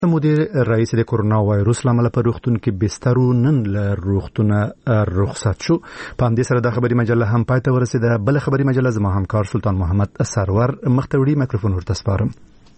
مدیر رئیس د کرونا وایروس لامل په روغتون کې بسترو نن له روغتونه رخصت شو. په همدې سره د خبري مجله هم پای ته ورسېده. بل خبري مجله زما همکار سلطان محمد سرور مختوړي میکروفون ورته سپارم.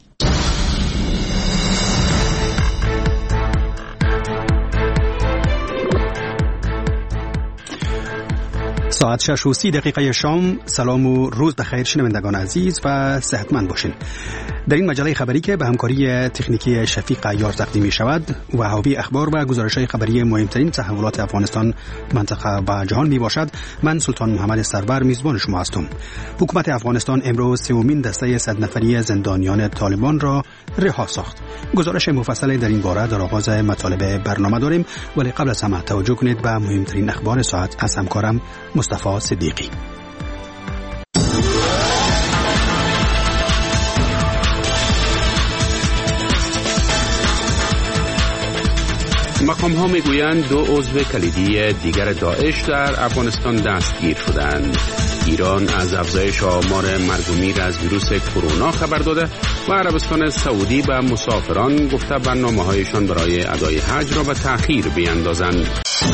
ساعت 6:30 شام. سلام و روز بخیر شنوندگان عزیز و صحتمند باشین. در این مجله خبری که به همکاری تکنیکی شفیق عیار تقدیم می شود و حاوی اخبار و گزارش‌های خبری مهمترین تحولات افغانستان، منطقه و جهان می باشد، من سلطان محمد سرور میزبان شما هستم. حکومت افغانستان امروز سومین دسته 100 نفری زندانیان طالبان را رها ساخت. گزارش مفصل در این باره در آغاز مطالب برنامه داریم، ولی قبل از همه توجه کنید به مهمترین اخبار ساعت از همکارم مصطفی صدیقی. مقام‌ها میگویند 2 عضو کلیدی دیگر داعش در افغانستان دستگیر شدند. ایران از افزایش آمار مرگ و میر از ویروس کرونا خبر داده و عربستان سعودی به مسافران گفته برنامه‌هایشان برای ادای حج را به تأخیر بیاندازند.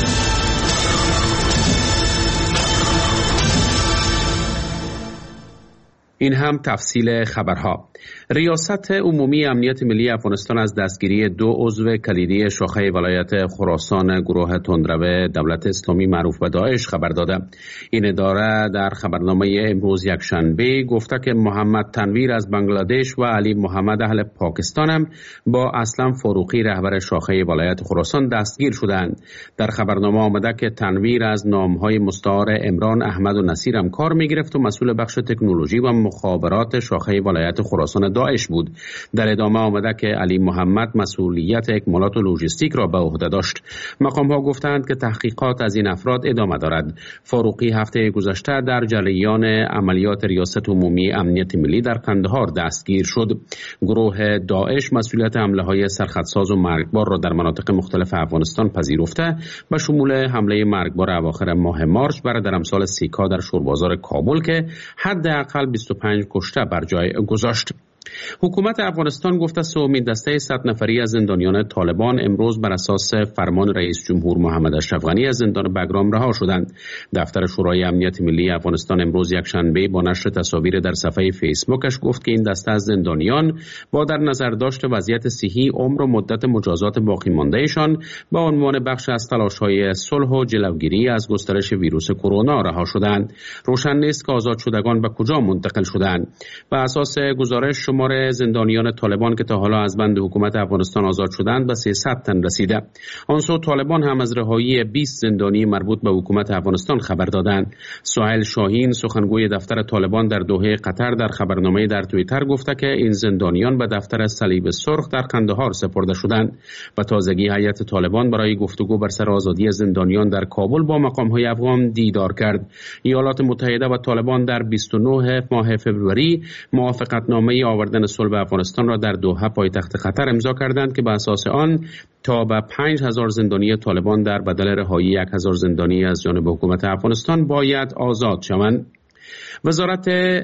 این هم تفصیل خبرها. ریاست عمومی امنیت ملی افغانستان از دستگیری 2 عضو کلیدی شاخه ولایت خراسان گروه تندرو دولت اسلامی معروف به داعش خبر داده. این اداره در خبرنامه امروز یکشنبه گفته که محمد تنویر از بنگلادش و علی محمد اهل پاکستان هم با اسلم فاروقی رهبر شاخه ولایت خراسان دستگیر شدند. در خبرنامه آمده که تنویر از نامهای مستعار عمران، احمد و نصیر هم کار می‌گرفت و مسئول بخش تکنولوژی و مخابرات شاخه ولایت خراسان داعش بود. در ادامه آمده که علی محمد مسئولیت اکمالات و لوجستیک را به عهده داشت. مقام‌ها گفتند که تحقیقات از این افراد ادامه دارد. فاروقی هفته گذشته در جریان عملیات ریاست عمومی امنیت ملی در قندهار دستگیر شد. گروه داعش مسئولیت حمله‌های سرخطساز و مرگبار را در مناطق مختلف افغانستان پذیرفته به شمول حمله مرگبار اواخر ماه مارس برادر امسال سیکا در شوربازار کابل که حداقل 25 کشته بر جای گذاشت. حکومت افغانستان گفته سومین دسته 100 نفری از زندانیان طالبان امروز بر اساس فرمان رئیس جمهور محمد اشرف غنی از زندان بگرام رها شدند. دفتر شورای امنیت ملی افغانستان امروز یکشنبه با نشر تصاویر در صفحه فیسبوکش گفت که این دسته از زندانیان با در نظر داشت وضعیت صحی، عمر و مدت مجازات باقی ماندهشان به عنوان بخش از تلاش‌های صلح و جلوگیری از گسترش ویروس کرونا رها شدند. روشن نیست که آزاد شدگان به کجا منتقل شدند. بر اساس گزارش شمار زندانیان طالبان که تا حالا از بند حکومت افغانستان آزاد شدند به 300 تن رسیده. آنسو طالبان هم از رهایی 20 زندانی مربوط به حکومت افغانستان خبر دادند. سهیل شاهین سخنگوی دفتر طالبان در دوحه قطر در خبرنامه در توییتر گفته که این زندانیان به دفتر صلیب سرخ در قندهار سپرده شدند. و تازگی هیئت طالبان برای گفتگو بر سر آزادی زندانیان در کابل با مقام‌های افغان دیدار کرد. ایالات متحده و طالبان در 29 ماه فوریه موافقتنامه آوردن صلح افغانستان را در دوحه پایتخت قطر امضا کردند که به اساس آن تا به 5000 زندانی طالبان در بدل رهایی 1000 زندانی از جانب حکومت افغانستان باید آزاد شوند. وزارت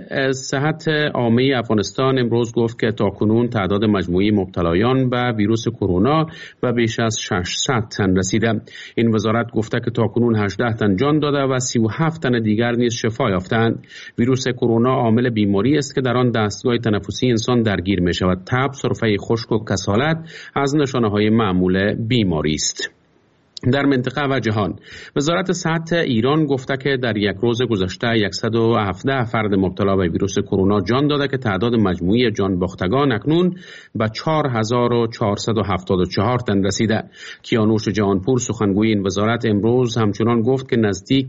صحت عامه افغانستان امروز گفت که تاکنون تعداد مجموعی مبتلایان به ویروس کرونا به بیش از 600 تن رسیده. این وزارت گفته که تاکنون 18 تن جان داده و 37 تن دیگر نیز شفا یافتند. ویروس کرونا عامل بیماری است که در آن دستگاه تنفسی انسان درگیر می شود. تب، سرفه خشک و کسالت از نشانه‌های معمول بیماری است. در منطقه و جهان، وزارت صحت ایران گفته که در یک روز گذشته 117 فرد مبتلا به ویروس کرونا جان داده که تعداد مجموعی جان باختگان اکنون به 4474 تن رسیده. کیانوش جهانپور سخنگوی این وزارت امروز همچنان گفت که نزدیک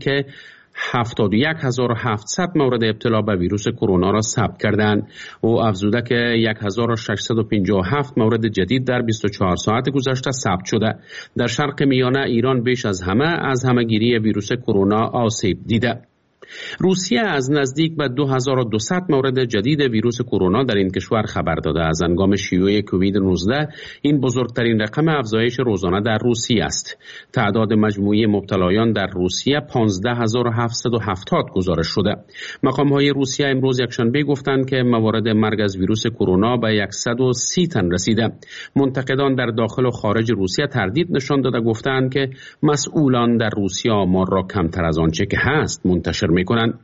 71700 مورد ابتلا به ویروس کرونا را ثبت کردند. او افزوده که 1657 مورد جدید در 24 ساعت گذشته ثبت شده. در شرق میانه ایران بیش از همه از همهگیری ویروس کرونا آسیب دیده. روسیه از نزدیک به 2200 مورد جدید ویروس کرونا در این کشور خبر داده. از هنگام شیوع کووید 19 این بزرگترین رقم افزایش روزانه در روسیه است. تعداد مجموعی مبتلایان در روسیه 15770 گزارش شده. مقام‌های روسیه امروز یکشنبه گفتند که موارد مرگ از ویروس کرونا به 130 تن رسیده. منتقدان در داخل و خارج روسیه تردید نشان داده گفتند که مسئولان در روسیه آمار را کمتر از آنچه که هست منتشر می‌کنند.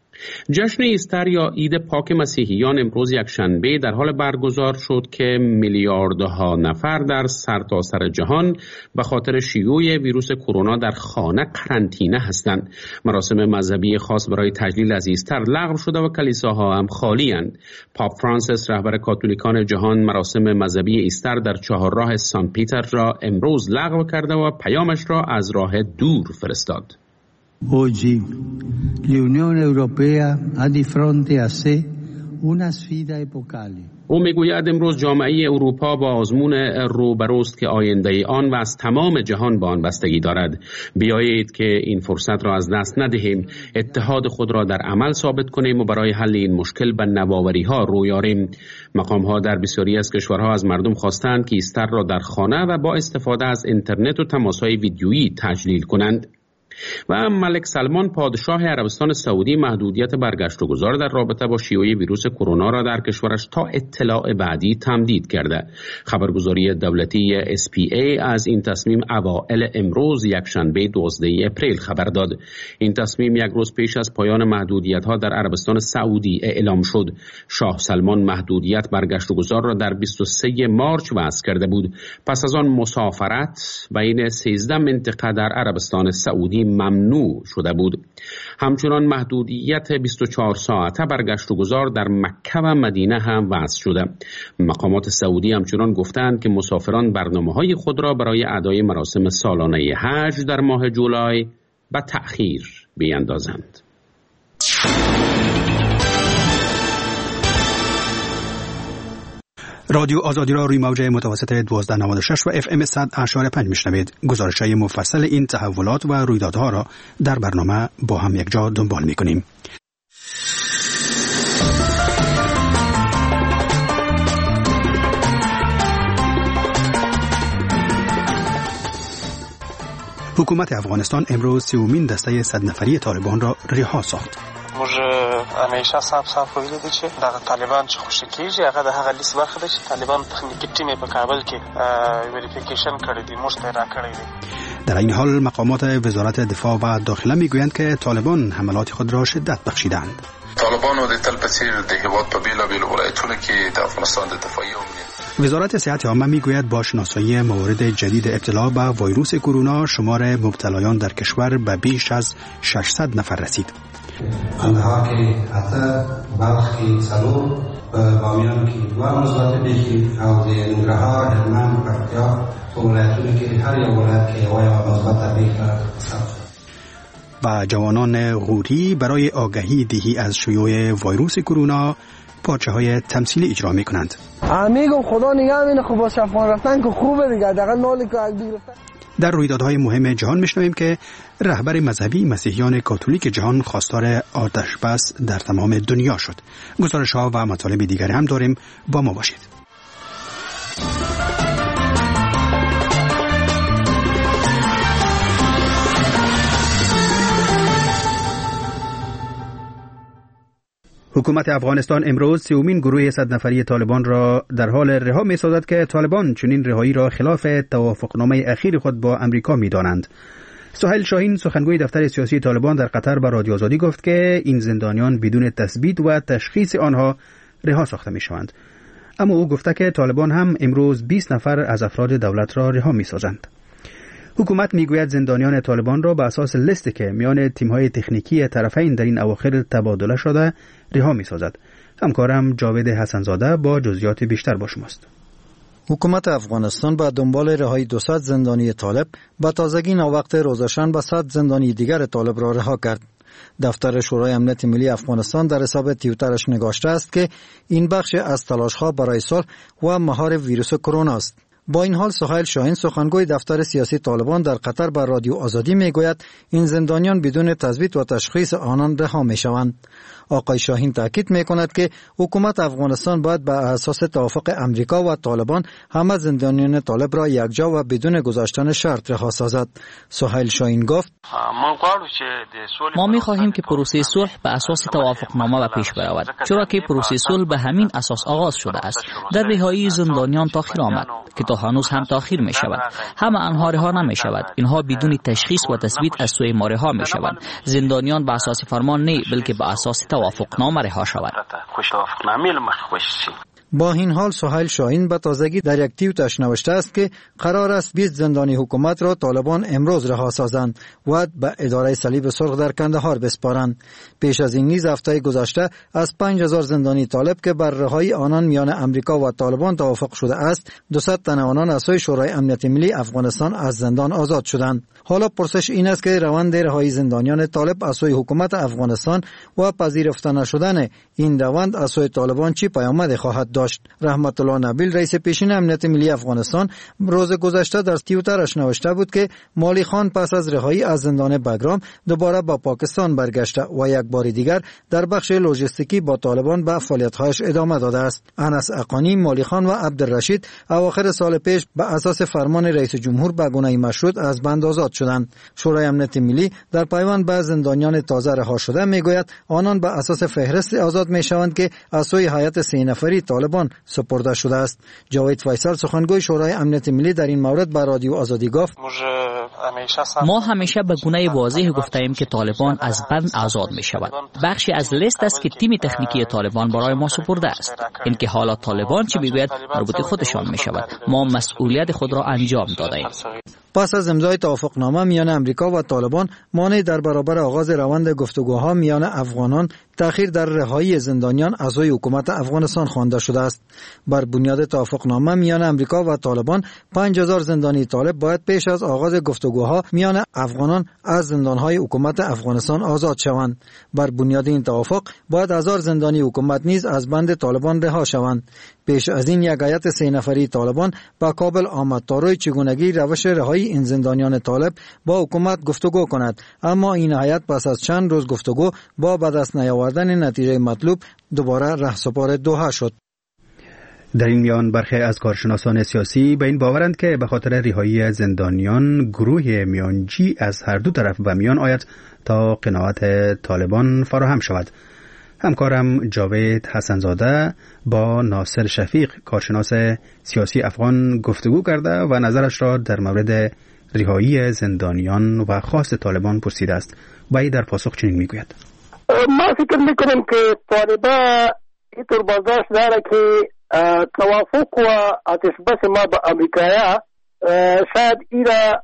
جشن ایستر یا عید پاک مسیحیان امروز یکشنبه در حال برگزار شد که میلیاردها نفر در سرتاسر جهان به خاطر شیوع ویروس کرونا در خانه قرنطینه هستند. مراسم مذهبی خاص برای تجلیل از ایستر لغو شده و کلیساها هم خالی اند. پاپ فرانسیس رهبر کاتولیکان جهان مراسم مذهبی ایستر در چهارراه سان پیتر را امروز لغو کرده و پیامش را از راه دور فرستاد. Oggi l'Unione Europea ha di fronte a sé una sfida epocale. او میگوید امروز جامعه اروپا با آزمون روبروست که آینده آن و از تمام جهان با آن بستگی دارد. بیایید که این فرصت را از دست ندهیم، اتحاد خود را در عمل ثابت کنیم و برای حل این مشکل به نوآوری ها روی آوریم. مقام ها در بسیاری از کشورها از مردم خواستند که ایستر را در خانه و با استفاده از اینترنت و تماس های ویدیویی تجلیل کنند. و ملک سلمان پادشاه عربستان سعودی محدودیت برگشت و گذار در رابطه با شیوع ویروس کرونا را در کشورش تا اطلاع بعدی تمدید کرده. خبرگزاری دولتی SPA از این تصمیم اوائل امروز یکشنبه 12 اپریل خبر داد. این تصمیم یک روز پیش از پایان محدودیت‌ها در عربستان سعودی اعلام شد. شاه سلمان محدودیت برگشت و گذار را در 23 مارچ وضع کرده بود. پس از آن مسافرت بین 13 منطقه در عربستان سعودی ممنوع شده بود. همچنان محدودیت 24 ساعته برگشت و گذار در مکه و مدینه هم وضع شده. مقامات سعودی همچنان گفتند که مسافران برنامه‌های خود را برای ادای مراسم سالانه حج در ماه جولای به تأخیر بیاندازند. رادیو آزادی را روی موج متوسط 1296 و FM 100.5 میشنوید. گزارش‌های مفصل این تحولات و رویدادها را در برنامه با هم یک جا دنبال می‌کنیم. حکومت افغانستان امروز 30مین دسته 100 نفری طالبان را رها ساخت. موږ همیشه صاحب ویل دي چې د طالبان چې خوشی کیږي هغه د هغه لیست برخه ده چې طالبان تخنیکی ټیم په کابل کې وریفیکیشن کړی دی، موږ ته راکړی دی. در این حال مقامات وزارت دفاع و داخله میگویند که طالبان حملات خود را شدت بخشیدند. طالبانو د تل په څیر د هیواد په بیلابیلو ولایتونو کې د افغانستان د دفاعي وزارت صحت عامه میگوید با شناسایی موارد جدید ابتلا به ویروس کرونا شمار مبتلایان در کشور به بیش از 600 نفر رسید. آنها که حتی بلخ کی سلو بامیان کی و مثبت دیگه او د ننګرهار هلمند پکتیا ولایتونو کې هر یو ولایت کې وایي مثبت دیگه و جوانان غوری برای آگاهی دهی از شیوع ویروس کرونا پارچه های تمثیلی اجرا می کنند. میگم خدا نگه مینه خوب با شفان رفتن که خوبه دیگه دقیقا نالی که از گرفتن. در رویدادهای مهم جهان میشنویم که رهبر مذهبی مسیحیان کاتولیک جهان خواستار آتش بس در تمام دنیا شد. گزارش ها و مطالب دیگری هم داریم، با ما باشید. حکومت افغانستان امروز 30مین گروه 100 نفری طالبان را در حال رها می‌سازد که طالبان چنین رهایی را خلاف توافقنامه اخیر خود با امریکا می‌دانند. سهیل شاهین سخنگوی دفتر سیاسی طالبان در قطر به رادیو آزادی گفت که این زندانیان بدون تثبیت و تشخیص آنها رها ساخته می‌شوند. اما او گفته که طالبان هم امروز 20 نفر از افراد دولت را رها می‌سازند. حکومت میگوید زندانیان طالبان را به اساس لیستی که میان تیم‌های تکنیکی طرفین در این اواخر تبادله شده رها می‌سازد. همکارم جاوید حسنزاده با جزئیات بیشتر با شماست. حکومت افغانستان به دنبال رهایی 200 زندانی طالب به تازگی ناوقت روزشنبه 100 زندانی دیگر طالب را رها کرد. دفتر شورای امنیت ملی افغانستان در حساب توییترش نگاشته است که این بخش از تلاش‌ها برای صلح و مهار ویروس کرونا است. با این حال سهیل شاهین سخنگوی دفتر سیاسی طالبان در قطر بر رادیو آزادی میگوید این زندانیان بدون تثبیت و تشخیص آنان رها میشوند. آقای شاهین تاکید میکند که حکومت افغانستان باید بر اساس توافق امریکا و طالبان همه زندانیان طالب را یکجا و بدون گذاشتن شرط رها سازد. سهیل شاهین گفت ما می‌خواهیم که پروسه صلح به اساس توافقنامه به پیش برود، چرا که پروسه صلح به همین اساس آغاز شده است. در رهایی زندانیان تاخیر آمد که تا هنوز هم تاخیر می شود. همه آنها رها نمی شود. اینها بدون تشخیص و تثبیت از سوی ما رها می شوند. زندانیان به اساس فرمان نه بلکه به اساس توافقنامه رها شوند. با این حال سهیل شاهین به تازگی در یک توییتش نوشته است که قرار است 20 زندانی حکومت را طالبان امروز رها سازند و به اداره صلیب سرخ در کندهار بسپارند. پیش از این نیز هفته گذشته از 5000 زندانی طالب که بر رهایی آنان میان امریکا و طالبان توافق شده است 200 تن آنان از سوی شورای امنیت ملی افغانستان از زندان آزاد شدند. حالا پرسش این است که روند رهایی زندانیان طالب از سوی حکومت افغانستان و پذیرفته نشدن این روند از سوی طالبان چی پیامد خواهد داشت؟ رحمت الله نبیل رئیس پیشین امنیت ملی افغانستان روز گذشته در توییترش نوشته بود که مالی خان پس از رهایی از زندان بگرام دوباره با پاکستان برگشته و یک بار دیگر در بخش لوجستیکی با طالبان به فعالیت‌هایش ادامه داده است. انس اقانی، مالی خان و عبدالرشید اواخر سال پیش به اساس فرمان رئیس جمهور به گونه مشروط از بند آزاد شدند. شورای امنیت ملی در پیوند به زندانیان تازه رها شده میگوید آنان به اساس فهرست آزاد میشوند که از سوی هیئت 3 نفری طالبان سپرده شده است. جاوید فیصل سخنگوی شورای امنیت ملی در این مورد به رادیو آزادی گفت ما همیشه به گونه واضح گفتیم که طالبان از بند آزاد می شود. بخشی از لیست است که تیم تکنیکی طالبان برای ما سپرده است. اینکه حالا طالبان چی میگوید مربوط خودشان می شود. ما مسئولیت خود را انجام دادیم. پس از امضای توافقنامه میان امریکا و طالبان مانع در برابر آغاز روند گفتگوها میان افغانان تأخیر در رهایی زندانیان از سوی حکومت افغانستان خوانده شده است. بر بنیاد توافقنامه میان امریکا و طالبان 5000 زندانی طالب باید پیش از آغاز گفتگوها میان افغانان از زندانهای حکومت افغانستان آزاد شوند. بر بنیاد این توافق باید 1000 زندانی حکومت نیز از بند طالبان رها شوند. پیش از این یک هیئت 3 نفری طالبان به کابل آمد تا روی چگونگی روش رهایی این زندانیان طالب با حکومت گفتگو کند، اما این هیئت پس از چند روز گفتگو با به دست نیاوردن نتیجه مطلوب دوباره رهسپار دوحه شد. در این میان برخی از کارشناسان سیاسی به این باورند که به خاطر رهایی زندانیان گروه میانجی از هر دو طرف به میان آید تا قناعت طالبان فراهم شود. همکارم جاوید حسنزاده با ناصر شفیق کارشناس سیاسی افغان گفتگو کرده و نظرش را در مورد رهایی زندانیان و خواست طالبان پرسیده است. و در پاسخ چنین میگوید: ما فکر میکنیم که طالبان اینطور برداشت داره که توافق و آتشبس ما با امریکایا شاید ایرا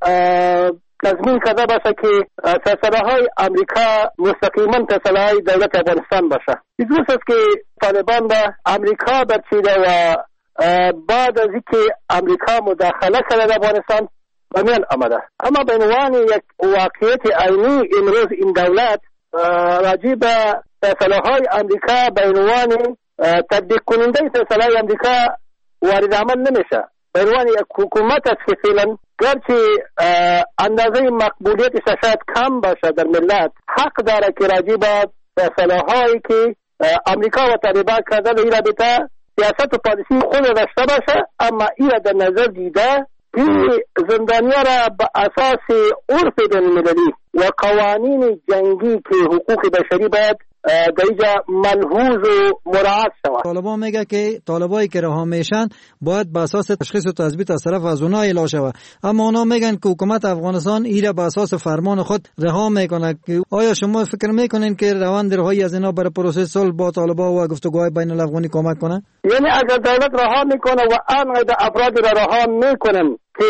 تضمین کرده باشه که فیصله های امریکا مستقیما فیصله های دولت افغانستان باشه. درست است که طالبان به امریکا برچیده و بعد از اینکه امریکا مداخله کرده در افغانستان به میان آمده، اما به عنوان یک واقعیت عینی امروز این دولت راجع به فیصله های امریکا به عنوان تطبیق کننده فیصله های امریکا وارد عمل نمیشه. به عنوان یک حکومت است که فعلا گرچه اندازه مقبولیتش شاید کم باشه در ملت، حق داره که راجع به فیصله هایی که امریکا و طالبان کردن این رابطه سیاست و پالیسی خود داشته باشه، اما این در نظر دیده که زندانیان را به اساس عرف بین‌المللی و قوانین جنگی که حقوق بشری باید در اینجا ملحوظ و مراعات شود. طالبان میگه که طالبایی که رها میشن باید به اساس تشخیص و تثبیت از طرف از اونها اعلام شود، اما اونا میگن که حکومت افغانستان ایره به اساس فرمان خود رها میکنه. آیا شما فکر میکنین که روند رهایی از اینا برای پروسه صلح با طالبان و گفتگوهای بین الافغانی کمک کنه؟ یعنی اگر دولت رها میکنه و انقدر افراد را رها میکنن که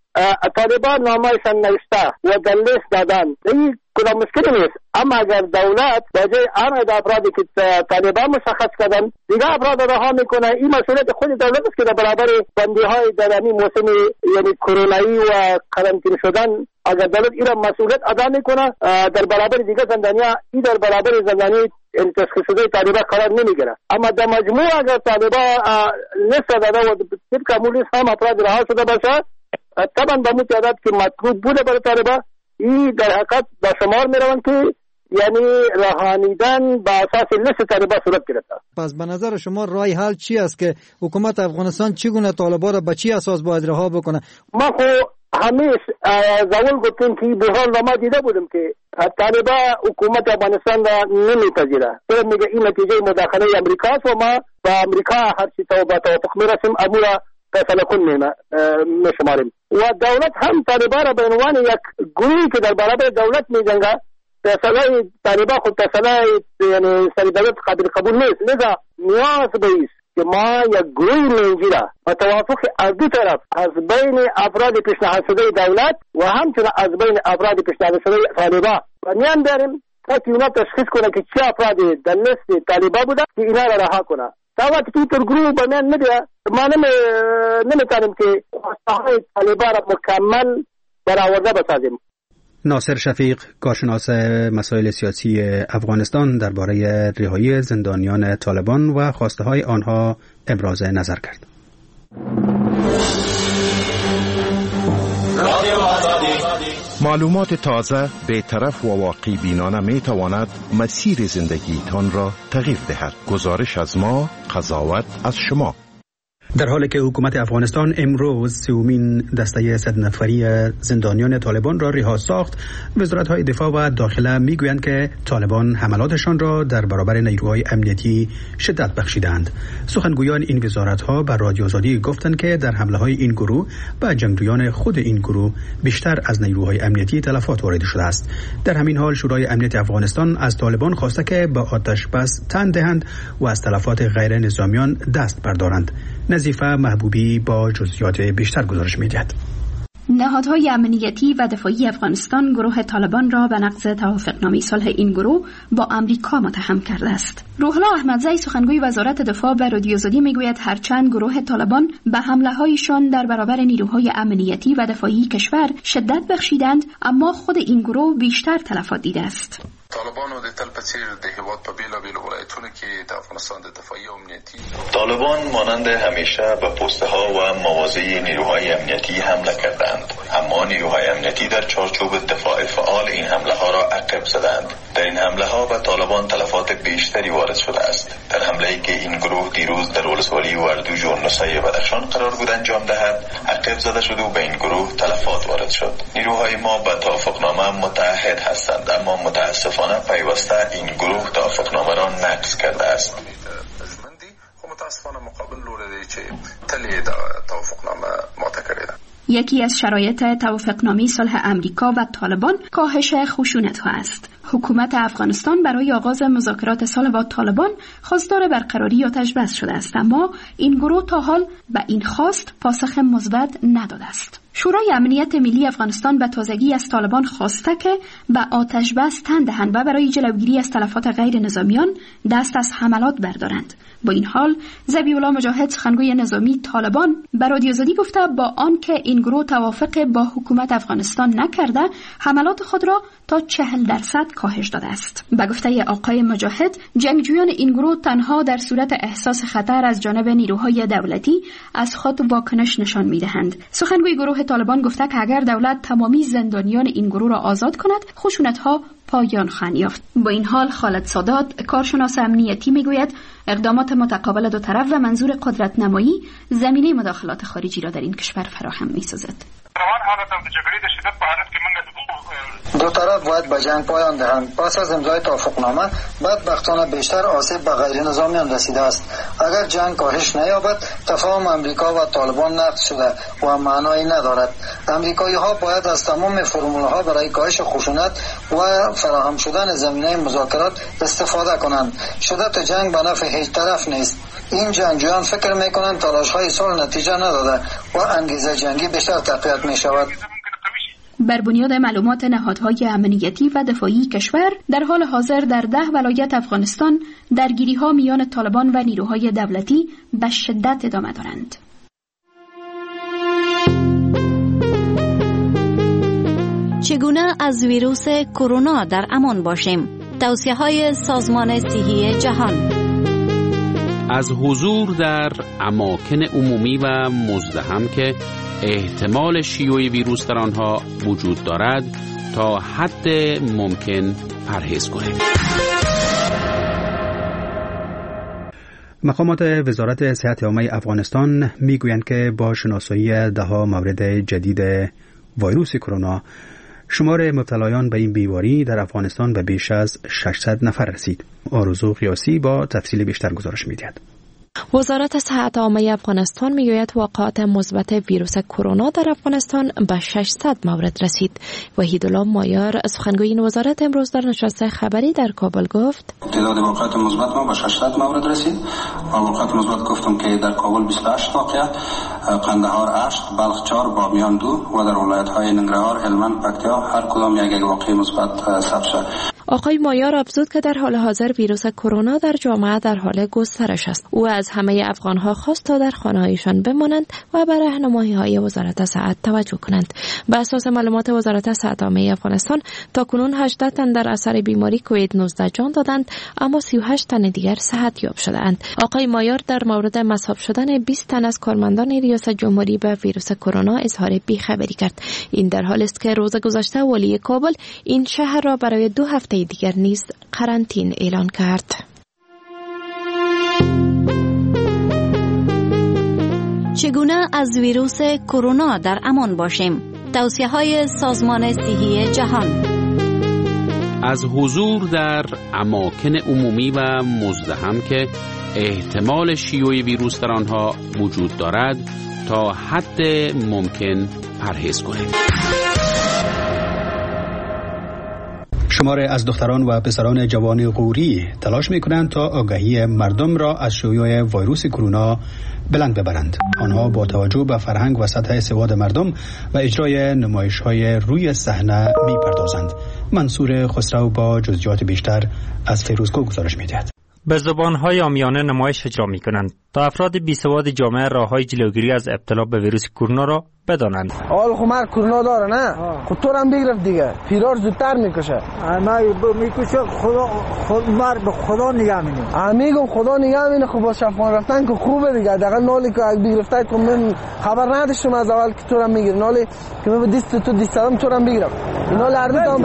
طالبان نامایشان نوشته و در لیست دادن، این کدام مشکلی نیست. اما اگر دولت بجای انقدر افرادی که طالبان مشخص کردن دیگه افراد رها میکنه، این مسئولیت خود دولت است که در برابر بندی های در این موسم یعنی کرونایی و قرنطینه شدن اگر دولت این مسئولیت ادا میکنه در برابر دیگه زندانیا، این در برابر زندانی این تشخیص شده طالبان قرار نمیگیره. اما در مجموع اگر طالبان لیست داده و طبق همون لیست هم افراد رها شده باشه، طبعا به اون تعداد که مطلوب بوده برای طالبان، این در حقیقت به شمار میروند که یعنی رهانیدن با اساس لیست طالبان صورت گرفته. پس به نظر شما رای حل چی است که حکومت افغانستان چگونه طالبان را به چی اساس باید رها بکنه؟ ما خو همیشه زول گفتیم که به حال ما دیده بودیم که طالبان حکومت افغانستان را نمیپذیره. تو میگه این نتیجه مداخله امریکا است و ما با امریکا هر چی توافق میرسیم امورا فیصله کن میشماریم. و دولت هم طالبان را به عنوان یک گروهی که در برابر دولت میجنگه، فیصله طالبان خود فیصله یعنی سریع قابل قبول نیست. لذا نیاز به ایست که ما یک گروهی منجیره و توافق از دو طرف، از بین افراد پیشنهاد شده دولت و همچنین از بین افراد پیشنهاد شده طالبان و میان داریم تا که اونا تشخیص کنه که چه افرادی در لیست طالبان بوده که اینا را رها کنه. تا وقتی که این گروه به میان میده ما نمیتونیم که خواسته های طالبان را مکمل برآورده بسازیم. ناصر شفیق، کارشناس مسائل سیاسی افغانستان، درباره رهایی زندانیان طالبان و خواسته های آنها ابراز نظر کرد. معلومات تازه، بی‌طرف و واقع بینانه می تواند مسیر زندگیتان را تغییر دهد. گزارش از ما، قضاوت از شما. در حالی که حکومت افغانستان امروز سومین دسته 100 نفری زندانیان طالبان را رها ساخت، وزارت‌های دفاع و داخله میگویند که طالبان حملاتشان را در برابر نیروهای امنیتی شدت بخشیدند. سخنگویان این وزارت‌ها بر رادیو آزادی گفتند که در حمله‌های این گروه به جنگجویان خود این گروه بیشتر از نیروهای امنیتی تلفات وارد شده است. در همین حال شورای امنیت افغانستان از طالبان خواسته که به آتش بس تن دهند و از تلفات غیر نظامیان دست بردارند. نظیفه محبوبی با جزئیات بیشتر گزارش می‌دهد. نهادهای امنیتی و دفاعی افغانستان گروه طالبان را به نقض توافقنامه صلح این گروه با امریکا متهم کرده است. روح الله احمدزی سخنگوی وزارت دفاع به رادیو آزادی میگوید هرچند گروه طالبان به حمله‌هایشان در برابر نیروهای امنیتی و دفاعی کشور شدت بخشیدند، اما خود این گروه بیشتر تلفات دیده است. طالبان د تل په څیر د هیواد په بیلابیلو ولایتونو کې د افغانستان د دفاعي او امنیتي طالبان مانند همیشه به پسته ها و مواضع نیروهای امنیتی حمله کردند، اما نیروهای امنیتی در چارچوب دفاع فعال این حمله ها را عقب زدند. در این حمله ها به طالبان تلفات بیشتری وارد شده است. در حمله‌ای که این گروه دیروز در ولسوالی وردوج و نسای بدخشان قرار بود انجام دهد، عقب زده شد و به این گروه تلفات وارد شد. نیروهای ما به توافقنامه متعهد هستند، اما متاسفانه پیوسته این گروه توافقنامه را نقض کرده است. متاسفانه مقابل لوری چې تلی د توافقنامه ماته کړې ده. یکی از شرایط توافقنامه صلح امریکا و طالبان کاهش خشونت‌ها است. حکومت افغانستان برای آغاز مذاکرات صلح با طالبان خواستار برقراری آتش بس شده است، اما این گروه تا حال به این خواست پاسخ مثبت نداده است. شورای امنیت ملی افغانستان به تازگی از طالبان خواسته که به آتش بس تن دهند و برای جلوگیری از تلفات غیر نظامیان دست از حملات بردارند. با این حال ذبیح الله مجاهد سخنگوی نظامی طالبان به رادیو آزادی گفته با آنکه این گروه توافق با حکومت افغانستان نکرده، حملات خود را تا 40% کاهش داده است. به گفته آقای مجاهد، جنگجویان این گروه تنها در صورت احساس خطر از جانب نیروهای دولتی از خود واکنش نشان می‌دهند. سخنگوی گروه طالبان گفته که اگر دولت تمامی زندانیان این گروه را آزاد کند، خشونت‌ها پایان خواهد یافت. با این حال خالد سادات، کارشناس امنیتی، میگوید اقدامات متقابل دو طرف و منظور قدرت نمایی زمینه مداخلات خارجی را در این کشور فراهم می‌سازد. دو طرف باید به جنگ پایان دهند. پس از امضای توافقنامه بدبختانه بیشتر آسیب به غیر نظامیان رسیده است. اگر جنگ کاهش نیابد، تفاهم امریکا و طالبان نقض شده و معنایی ندارد. امریکایی‌ها باید از تمام فرمول‌ها برای کاهش خشونت و فراهم شدن زمینه مذاکرات استفاده کنند. شدت جنگ به نفع هیچ طرف نیست. این جنگجویان فکر می‌کنند تلاش‌های صلح نتیجه نداده و انگیزه جنگی بیشتر تقویت می‌شود. بر بنیاد معلومات نهادهای امنیتی و دفاعی کشور، در حال حاضر در 10 ولایت افغانستان درگیری‌ها میان طالبان و نیروهای دولتی به شدت ادامه دارند. چگونه از ویروس کرونا در امان باشیم؟ توصیه‌های سازمان صحی جهان. از حضور در اماکن عمومی و مزدحم که احتمال شیوع ویروس در آنها وجود دارد تا حد ممکن پرهیز کنید. مقامات وزارت صحت عامه افغانستان میگویند که با شناسایی 10 مورد جدید ویروس کرونا شمار مبتلایان به این بیماری در افغانستان به بیش از 600 نفر رسید. آرزو قیاسی با تفصیل بیشتر گزارش می‌دهد. وزارت صحت عامه افغانستان میگوید واقعات مثبت ویروس کرونا در افغانستان به 600 مورد رسید. وحیدالله مایار سخنگوی این وزارت امروز در نشست خبری در کابل گفت تعداد واقعات مثبت ما به 600 مورد رسید. واقعات مثبت گفتم که در کابل 28 واقعه، قندهار 8، بلخ 4، بامیان 2 و در ولایت‌های ننگرهار، هلمند، پکتیا هر کدام یک واقعه مثبت ثبت شد. آقای مایار افزود که در حال حاضر ویروس کرونا در جامعه در حال گسترش است. او از همه افغان‌ها خواست تا در خانه‌هایشان بمانند و به راهنمایی‌های وزارت صحت توجه کنند. به اساس معلومات وزارت صحت عامه افغانستان تاکنون 18 تن در اثر بیماری کووید 19 جان دادند، اما 38 تن دیگر صحت یاب شدند. آقای مایار در مورد مصاب شدن 20 تن از کارمندان ریاست جمهوری به ویروس کرونا اظهار بی‌خبری کرد. این در حالی است که روز گذشته والی کابل این شهر را برای 2 هفته دیگر نیز قرنطینه اعلان کرد. چگونه از ویروس کرونا در امان باشیم؟ توصیه‌های سازمان صحی جهان. از حضور در اماکن عمومی و مزدحم که احتمال شیوع ویروس در آنها وجود دارد تا حد ممکن پرهیز کنید. شمار از دختران و پسران جوان غوری تلاش می‌کنند تا آگاهی مردم را از شیوع ویروس کرونا بلند ببرند. آنها با توجه به فرهنگ و سطح سواد مردم و اجرای نمایش‌های روی صحنه می‌پردازند. منصور خسرو با جزئیات بیشتر از فیروزکو گزارش می‌دهد. به زبان‌های عامیانه نمایش اجرا می‌کنند تا افراد بی‌سواد جامعه راه‌های جلوگیری از ابتلا به ویروس کرونا را بدانند. آل خمر کرونا داره نه؟ خود تو هم بگرفت دیگه. پیرار زودتر میکشه. نه میکشه خود مر به خدا نگاه می‌کنه. میگم خدا نگاه می‌کنه. خب با شفان رفتن که خوبه دیگه. دقیقاً نالی که بگرفته که من خبر نداشتم از اول که تو هم میگیری. نالی که من دیست تو دیستم تو هم بگیرم. نالی اردم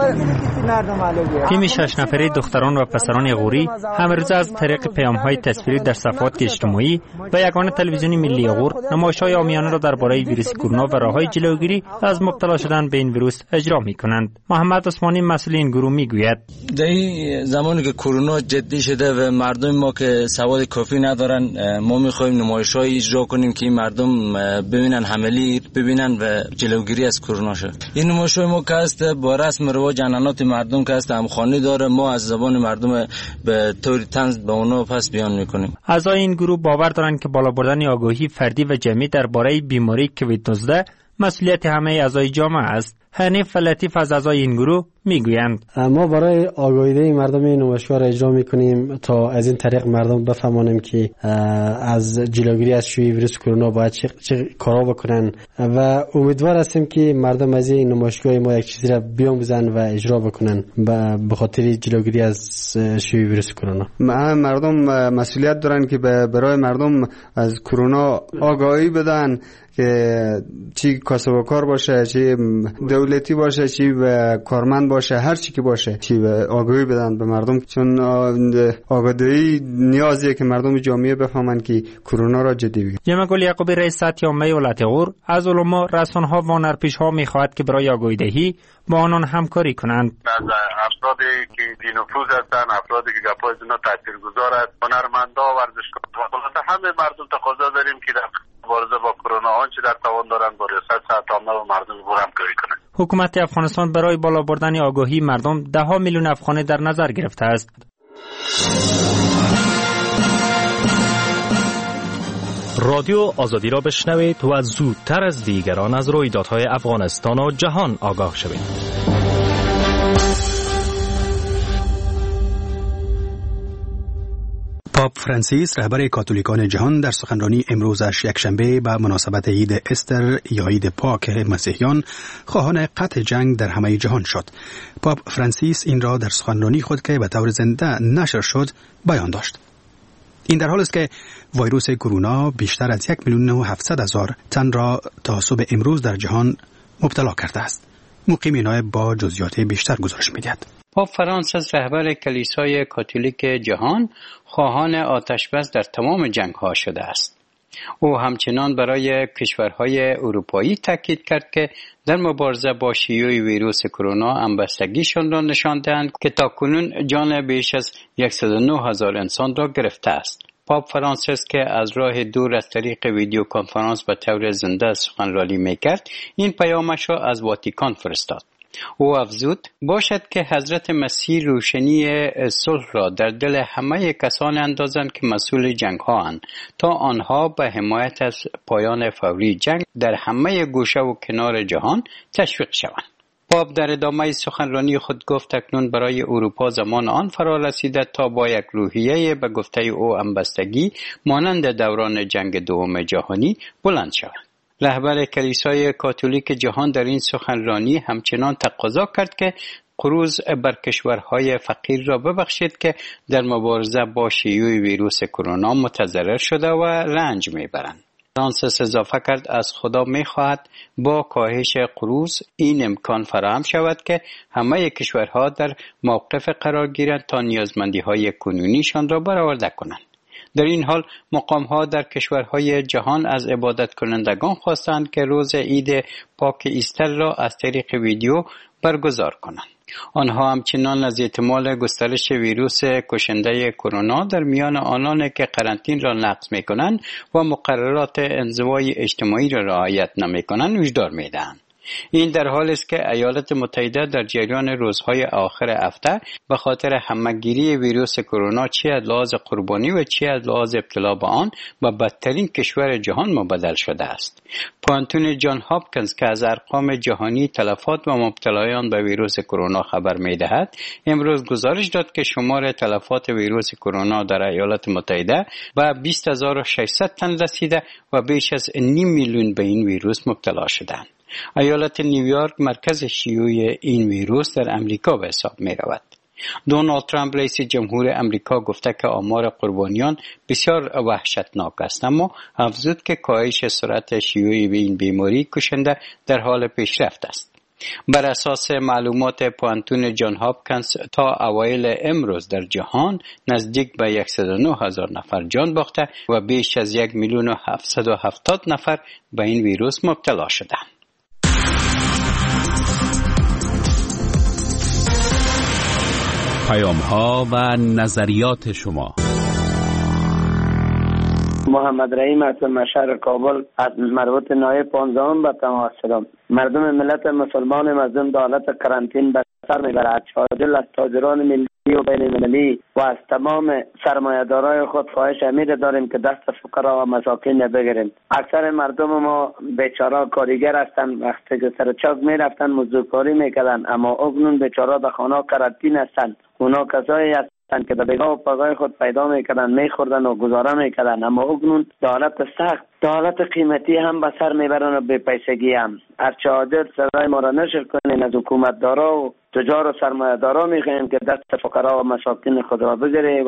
تیم 6 نفره دختران و پسران غوری همروز از طریق پیام‌های تصویری در صفحات اجتماعی و یگانه تلویزیون ملی غور نمایش‌های عامیانه را درباره ویروس کرونا و راه‌های جلوگیری از مبتلا شدن به این ویروس اجرا می‌کنند. محمد عثمانی مسئول این گروه می‌گوید در این زمانی که کرونا جدی شده و مردم ما که سواد کافی ندارن، ما می‌خوایم نمایش‌های اجرا کنیم که مردم ببینن عملی ببینن و جلوگیری از کرونا شه. این نمایش‌های ما که است با رسم رواج عنعنات مردم که است همخوانی داره، ما از زبان مردم به طور طنز به اونا پس بیان می‌کنیم. اعضای این گروه باور دارند که بالا بردن آگاهی فردی و جمعی درباره بیماری کووید 19 مسئولیت همه اعضای جامعه است. حنیف لطیف از اعضای این گروه میگویند ما برای آگاهی مردم این نمایشگاه را اجرا میکنیم تا از این طریق مردم بفهمانیم که از جلوگیری از شیوع ویروس کرونا باید چه کارا بکنن و امیدوار هستیم که مردم از این نمایشگاه ما یک چیزی را بیاموزن و اجرا بکنن به خاطر جلوگیری از شیوع ویروس کرونا. مردم مسئولیت دارن که برای مردم از کرونا آگاهی بدن که چی کسب و کار باشه، چی دولتی باشه، چی کارمند باشه، هر چی که باشه، چی آگاهی بدن به مردم، چون آگاهی نیازیه که مردم جامعه بفهمن که کرونا را جدی بگیرن. جناب گل یعقوبی رئیس صحت عامه ولایت غور از علما، رسانه‌ها و هنرپیشه‌ها می‌خواهد که برای آگاهی‌دهی با آنان همکاری کنند. از افرادی که بی‌نفوذ هستند، افرادی که گپای اینا تاثیرگذار است، هنرمندا، ورزشکاران، خلاصه همه مردم تقاضا داریم که در مبارزه با کرونا آنچه در توان دارند با ریاست صحت عامه و مردم غور همکاری کنند. حکومت افغانستان برای بالا بردن آگاهی مردم 10 میلیون افغانی در نظر گرفته است. رادیو آزادی را بشنوید و زودتر از دیگران از رویدادهای افغانستان و جهان آگاه شوید. پاپ فرانسیس رهبر کاتولیکان جهان در سخنرانی امروزش یکشنبه به مناسبت عید استر یا عید پاک مسیحیان خواهان قطع جنگ در همه جهان شد. پاپ فرانسیس این را در سخنرانی خود که به طور زنده نشر شد بیان داشت. این در حال است که ویروس کرونا بیشتر از 1,700,000 تن را تا صبح امروز در جهان مبتلا کرده است. مقیم نایب با جزئیات بیشتر گزارش می‌دهد. پاپ فرانسیس رهبر کلیسای کاتولیک جهان خواهان آتشبس در تمام جنگ‌ها شده است. او همچنان برای کشورهای اروپایی تاکید کرد که در مبارزه با شیوع ویروس کرونا همبستگیشان را نشان دهند که تاکنون جان بیش از 109,000 انسان را گرفته است. پاپ فرانسیس که از راه دور از طریق ویدیو کنفرانس به طور زنده سخنرانی می‌کرد، این پیامش را از واتیکان فرستاد. او افزود باشد که حضرت مسیح روشنی صلح را در دل همه کسان اندازند که مسئول جنگ ها اند تا آنها به حمایت از پایان فوری جنگ در همه گوشه و کنار جهان تشویق شوند. پاپ در ادامه سخنرانی خود گفت اکنون برای اروپا زمان آن فرا رسیده تا با یک روحیه به گفته او همبستگی مانند دوران جنگ دوم جهانی بلند شود. رهبر کلیسای کاتولیک جهان در این سخنرانی همچنان تقاضا کرد که قروض بر کشورهای فقیر را ببخشید که در مبارزه با شیوع ویروس کرونا متضرر شده و رنج میبرند. فرانسیس اضافه کرد از خدا میخواهد با کاهش قروض این امکان فراهم شود که همه کشورها در موقف قرار گیرند تا نیازمندی‌های کنونیشان را برآورده کنند. در این حال مقام‌ها در کشورهای جهان از عبادت کنندگان خواستند که روز عید پاک ایستر را از طریق ویدیو برگزار کنند. آنها همچنان از احتمال گسترش ویروس کشنده کرونا در میان آنان که قرنطین را نقض می‌کنند و مقررات انزوای اجتماعی را رعایت نمی‌کنند هشدار می‌دهند. این در حالی است که ایالات متحده در جریان روزهای آخر هفته به خاطر همه‌گیری ویروس کرونا چه از لحاظ قربانی و چه از لحاظ ابتلا به آن به بدترین کشور جهان مبدل شده است. پانتون جان هاپکینز که از ارقام جهانی تلفات و مبتلایان به ویروس کرونا خبر می‌دهد، امروز گزارش داد که شمار تلفات ویروس کرونا در ایالات متحده به 20,600 تن رسیده و بیش از 500,000 به این ویروس مبتلا شدند. ایالت نیویورک مرکز شیوع این ویروس در امریکا به حساب می رود. دونالد ترامپ رئیس جمهور امریکا گفته که آمار قربانیان بسیار وحشتناک است، اما افزود که کاهش سرعت شیوع این بیماری کشنده در حال پیشرفت است. بر اساس معلومات پانتون جان هاپکینز تا اوایل امروز در جهان نزدیک به 109,000 نفر جان باخته و بیش از 1,770,000 نفر به این ویروس مبتلا شدند. پیام‌ها و نظریات شما. محمد رحیم از شهر کابل از مربوط نایب 15 به تماس شدم. مردم ملت مسلمان مظلوم در حالت قرنطین به سر میبرد. شاهدل از تاجران ملی و بین المللی و از تمام سرمایه‌دارای خود خواهش امیر داریم که دست فقرا و مساکین بگیریم. اکثر مردم ما بیچاره کارگر هستند، وقتی که سر چاک میرفتن مزدورکاری میکردن، اما اکنون بیچاره به خانه قرنطین هستند. اونا کسایی هستند که به بگاه و پگاه خود پیدا میکردن، میخوردن و گزاره میکردن، اما اکنون در حالت سخت، در حالت قیمتی هم به سر میبرن و به پیسگی هم. هرچه عادل صدای ما را نشر کنین از حکومت دارا و تجار و سرمایه دارا میخواهیم که دست فقرا و مساکین خود را بگیره.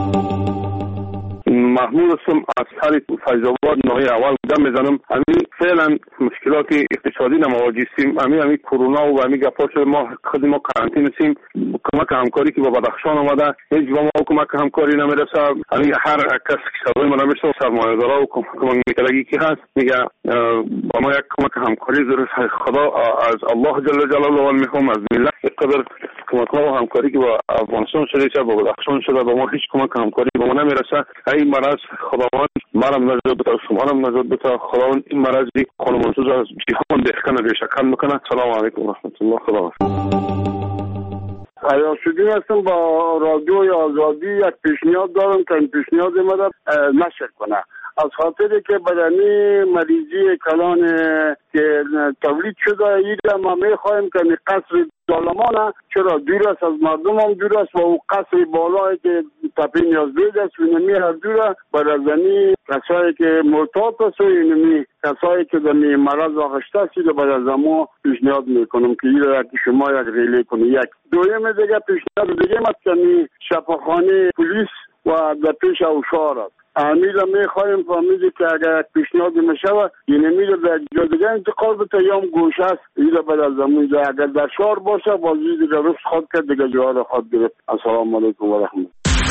محمود هستم از شهر فیض‌آباد ناحیه اول دم میزنم. همین فعلا مشکلات اقتصادی مواجه هستیم. همین کرونا و همین گپا شده ما خود ما قرنطینه هستیم. کمک همکاری که با بدخشان آمده هیچ با ما کمک همکاری نمیرسه. همین هر کس که صدای ما نمیشه سرمایه‌دارا و کمک میکنگی که هست میگه با ما یک کمک همکاری ضرورت. خدا از الله جل جلاله میخوام از ملت قدر کمک و همکاری که با افغانستان شده چه با بدخشان شده با ما هیچ کمک همکاری با ما نمیرسه. این مرض خداوند مرم نجات بده، شما نجات بده. خداوند این مرضی خانمانسوز از جهان دهکنه ریشکن میکنه. سلام علیکم و رحمت الله. خدا عیاش‌الدین هستم با رادیوی آزادی. یک پیشنهاد دارم که این پیشنهاد ما نشر کنه. از خاطر که بدنی مریضی کلان که تولید شده ایده ما میخواهیم که قصر ظالمانه چرا دور است از مردم هم دور است و او قصر بالایی که تپه نیازبید است و اینمی هر دوره برازنی کسایی که معتاد است و اینمی کسایی که دمی مرض آغشته است و برازمو پیشنهاد میکنم که ایده که شما یک ریلی کنی. یک دویم دیگه پیشنهاد دیگه مثل شفاخانه پلیس و در پیش اوشار است. امیده میخوایم فهمیدی که اگر یک پیشنهاد میشوه این امیده در جا دیگه انتقال بته یا هم گوش است ایده بعد از زمین ده اگر در شهر باشه بازی دیگه رفت خود کرد دیگه جوار خود گرفت. السلام علیکم و رحمت.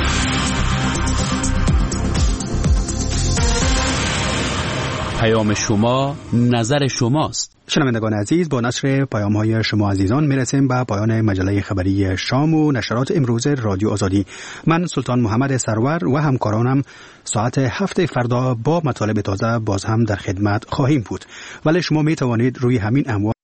پیام شما نظر شماست. شنوندگان عزیز، با نشر پیام‌های شما عزیزان میرسیم به پایان مجله خبری شام و نشرات امروز رادیو آزادی. من سلطان محمد سرور و همکارانم ساعت 7 فردا با مطالب تازه باز هم در خدمت خواهیم بود. ولی شما می توانید روی همین امواج